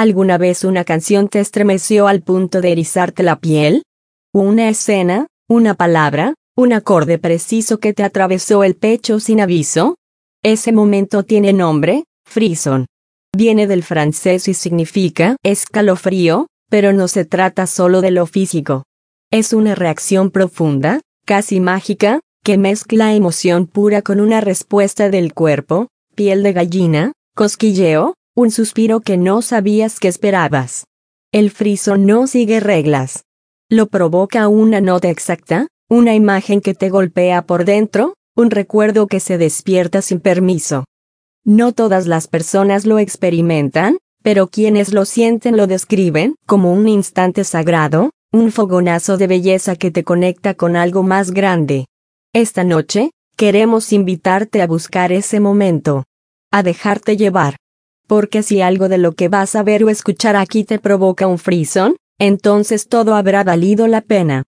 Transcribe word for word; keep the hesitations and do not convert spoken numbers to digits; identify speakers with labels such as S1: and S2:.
S1: ¿Alguna vez una canción te estremeció al punto de erizarte la piel? ¿Una escena, una palabra, un acorde preciso que te atravesó el pecho sin aviso? Ese momento tiene nombre, frisson. Viene del francés y significa escalofrío, pero no se trata solo de lo físico. Es una reacción profunda, casi mágica, que mezcla emoción pura con una respuesta del cuerpo, piel de gallina, cosquilleo, un suspiro que no sabías que esperabas. El frisson no sigue reglas. Lo provoca una nota exacta, una imagen que te golpea por dentro, un recuerdo que se despierta sin permiso. No todas las personas lo experimentan, pero quienes lo sienten lo describen como un instante sagrado, un fogonazo de belleza que te conecta con algo más grande. Esta noche, queremos invitarte a buscar ese momento. A dejarte llevar. Porque si algo de lo que vas a ver o escuchar aquí te provoca un frisson, entonces todo habrá valido la pena.